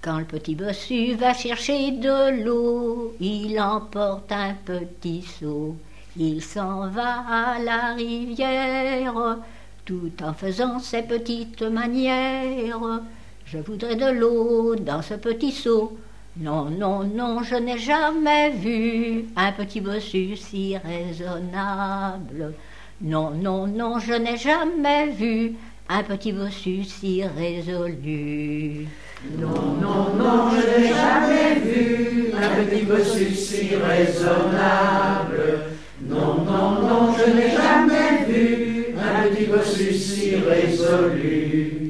Quand le petit bossu va chercher de l'eau, il emporte un petit seau. Il s'en va à la rivière, tout en faisant ses petites manières. Je voudrais de l'eau dans ce petit seau. Non, non, non, je n'ai jamais vu un petit bossu si raisonnable. Non, non, non, je n'ai jamais vu un petit bossu si résolu. Non, non, non, je n'ai jamais vu un petit bossu si raisonnable. Non, non, non, je n'ai jamais vu un petit bossu si résolu.